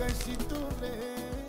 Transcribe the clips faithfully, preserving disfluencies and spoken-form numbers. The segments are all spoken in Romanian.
că și tu vrei.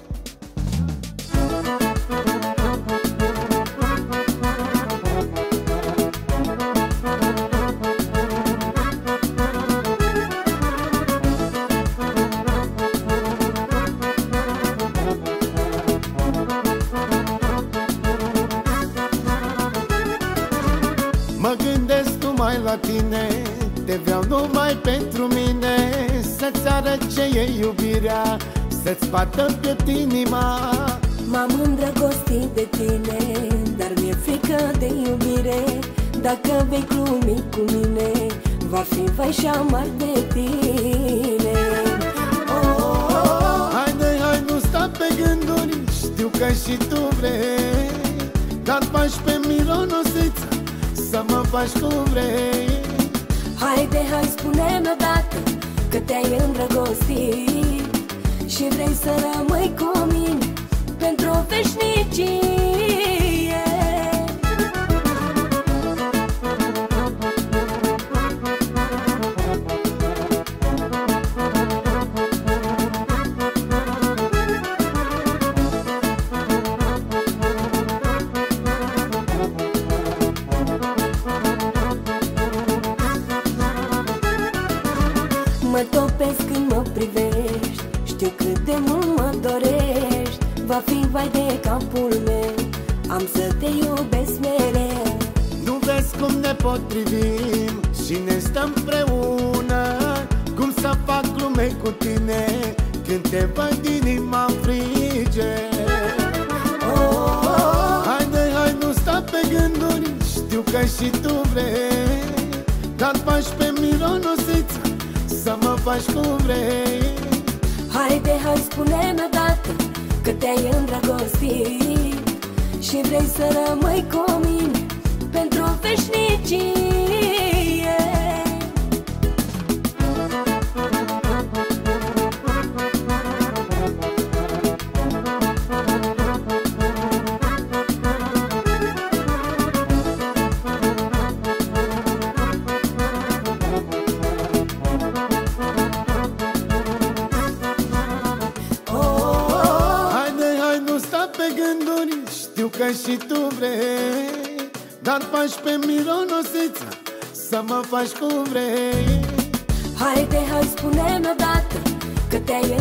Mă gândesc numai la tine, te vreau numai pentru mine. Să-ți arăt ce e iubirea, să-ți bată piept inima. M-am îndrăgostit de tine, dar mi-e frică de iubire. Dacă vei glumi cu mine, va fi vai și amar de tine. oh, oh, oh. Haide, hai, nu sta pe gânduri, știu că și tu vrei. Dar faci pe mironosiță, să mă faci cum vrei. Haide, hai, spune-mi odată că te-ai îndrăgostit și vrei să rămâi cu mine pentru o veșnicie. Mă topesc când mă privești, știu cât de mult mă dorești. Va fi vai de capul meu, am să te iubesc mereu. Nu vezi cum ne potrivim și ne stăm împreună? Cum să fac glume cu tine când te văd inima frige? oh, oh, oh. Haide, hai, nu sta pe gânduri, știu că și tu vrei. Dar faci pe mironosiță, să mă faci cum vrei. Haide, hai, spune-mi odată că te-ai îndrăgostit și vrei să rămâi cu mine pentru o veșnicie. Pe gânduri, știu că și tu vrei. Dar faci pe mironosiță, să mă faci cum vrei. Haide, hai, spune-mi odată că te-ai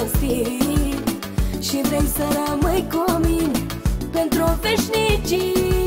îndrăgostit și vrei să rămâi cu mine pentru o veșnicie.